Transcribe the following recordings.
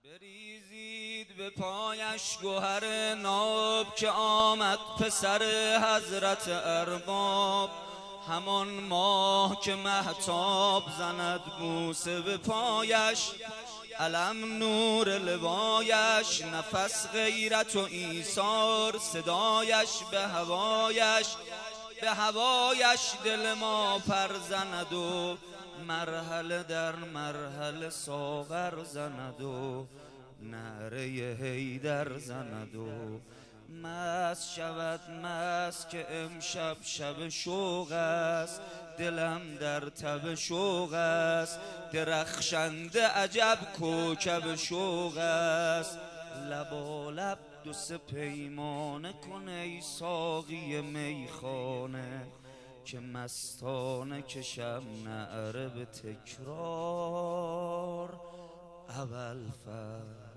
بریزید به پایش گوهر ناب که آمد پسر حضرت ارباب. همان ماه که مهتاب زند بوسه به پایش، علم نور لوایش، نفس غیرت و ایثار صدایش به هوایش دل ما پر زند و مرحله در مرحله ساغر زند و نعره حیدر زند و مست شود مست که امشب شب شوق است، دلم در تب شوق است، درخشنده عجب کوکب شوق است. لبالب دو سه پیمانه کن ای ساقی میخانه، که مستانه کشم نعره به تکرار ابوالفضل.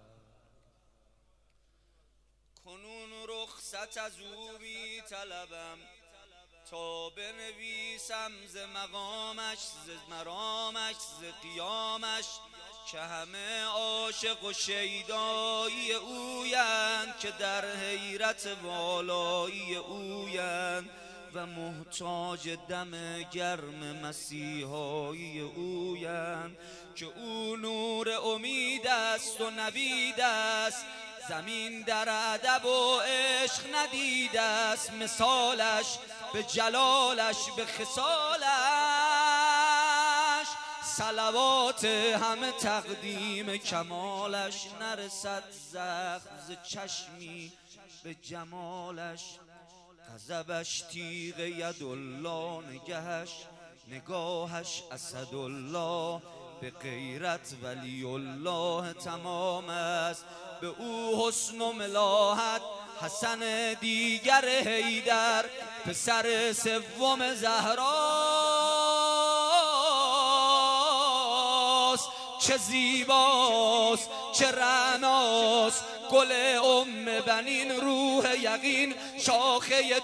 کنون رخصت از او می طلبم تا بنویسم ز مقامش، ز مرامش، ز قیامش، که همه عاشق و شیدایی اویند، که در حیرت والایی اویند و محتاج دم گرم مسیحایی اویند، که او نور امید است و نوید است، زمین در ادب و عشق ندیده است مثالش، به جلالش به خصالش صلوات همه تقدیم کمالش، نرسد زخم ز چشمی به جمالش، غضبش تیغ یدالله نگهش، نگاهش اسدالله، به غیرت ولی الله تمام است، به او حسن و ملاحت حسن دیگر حیدر، پسر سوم زهراست. چه زیباست چه رعناست گل ام بنین، روح یقین شاخه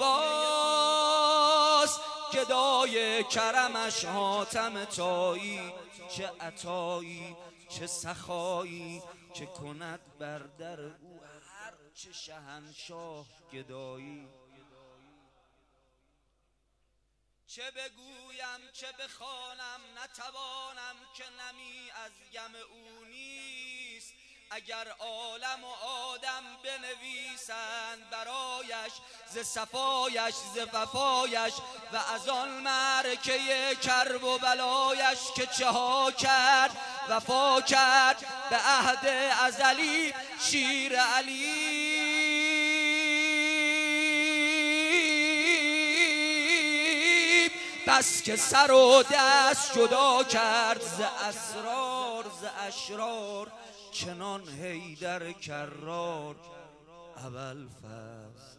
طوباست، گدای کرمش حاتم طایی، چه عطایی چه سخایی، که کند بر در او هر چه شهنشاه گدایی. چه بگویم چه بخوانم نتوانم، که نمی از یم او نیست، اگر عالم و آدم بنویسند برایش ز صفایش ز وفایش، و از آن معرکه کرب و بلایش، که چه ها کرد وفا کرد به عهد ازلی شیر علی. بس که سر و دست جدا کرد ز اسرار ز اشرار، چنان حیدر کرار ابوالفضل.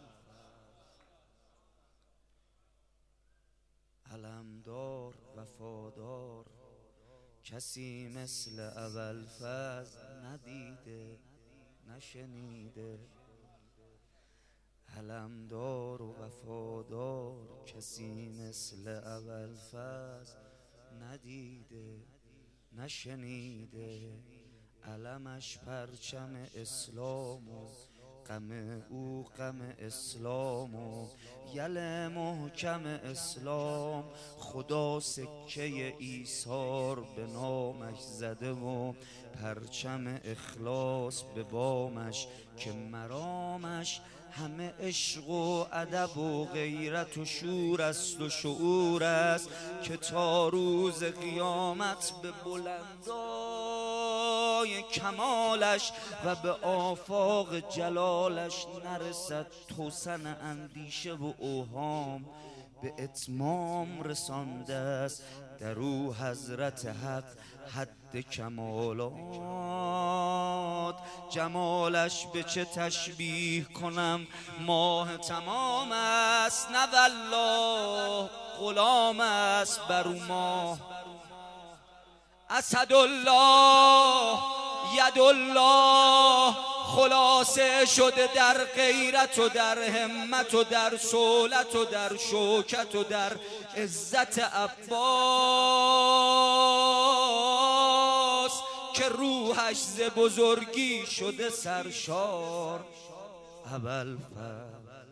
علمدار وفادار کسی مثل ابوالفضل ندیده نشنیده، علمدار و وفادار کسی مثل ابوالفضل ندیده نشنیده. علمش پرچم اسلام و غم او غم اسلام و یل محکم اسلام، خدا سکه ایثار به نامش زده و پرچم اخلاص به بامش، که مرامش همه عشق و ادب و غیرت و شور است و شعور است، که تا روز قیامت به بلندای کمالش و به آفاق جلالش نرسد توسن اندیشه و اوهام، به اتمام رسانده است در او حضرت حق حد کمالات. جمالش به چه تشبیه کنم ماه تمام است، نه والله غلام است بر او ماه. اسدالله یدالله خلاصه شده در غیرت و در همت و در صولت و در شوکت و در عزت عباس، که روحش ز بزرگی شده سرشار. ابوالفضل